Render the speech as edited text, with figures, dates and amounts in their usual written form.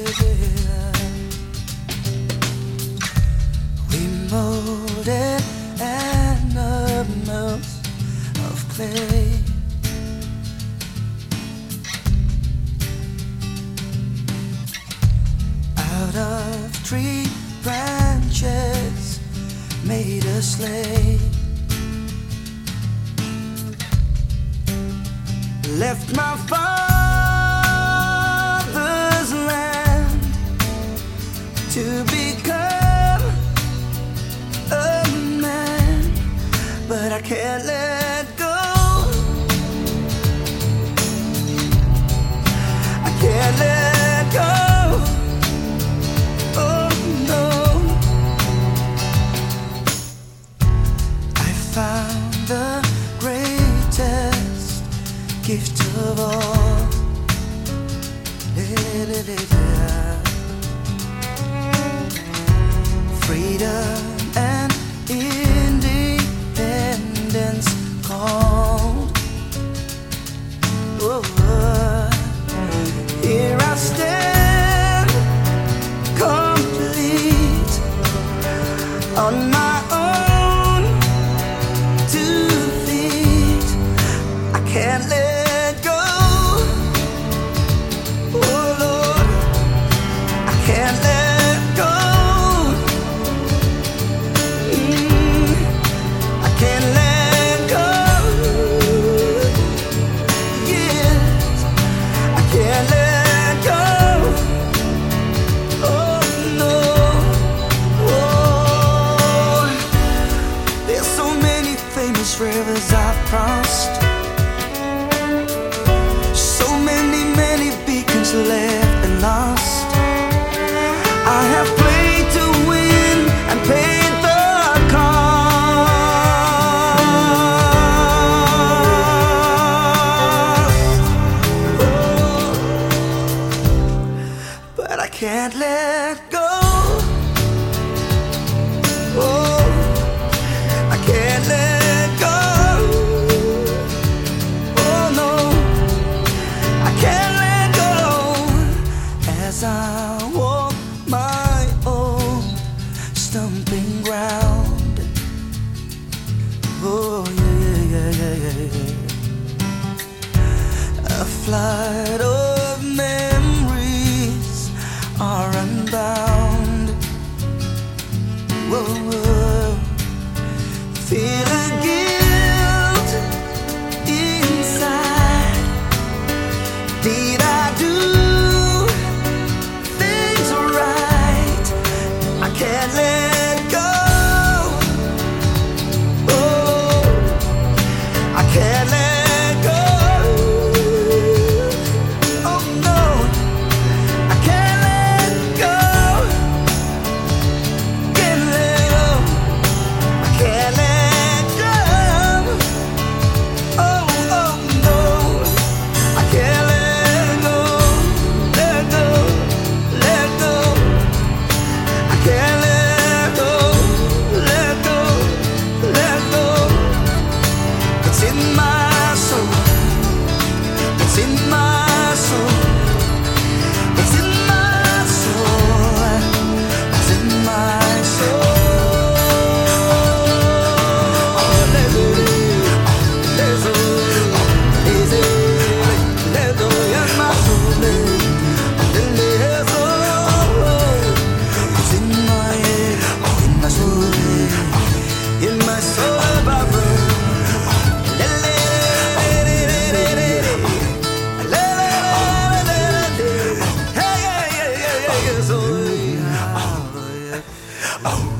We molded animals of clay. Out of tree branches made a sleigh. Left my father's land to become a man, but I can't let go. I can't let go. Oh no. I found the greatest gift of all. Freedom and independence called. Oh, here I stand, complete on my own 2 feet. I can't let go. Oh Lord, I can't let go. I can't let go. Yes, I can't let go. Oh no. Oh, there's so many famous rivers I've crossed. So many beacons left and lost. I have played to win and paid the cost. Oh, but I can't let go. Oh, I can't let go. Oh no, I can't let go. As I walk my own stumping ground. Oh yeah. A flood of memories are unbound. Whoa. Feel a guilt inside. Did I do things right? I can't let go. Oh, I can't let go. Oh no, I can't let go. Can't let go. I can't let go. Oh no, I can't let go. Let go, let go. I can't let go, let go, let go. It's in my soul. It's in my soul. It's in my soul. It's in my soul. Oh, let go, let go, let go, yes, my soul. It's in my soul, in my soul, Baba. Oh.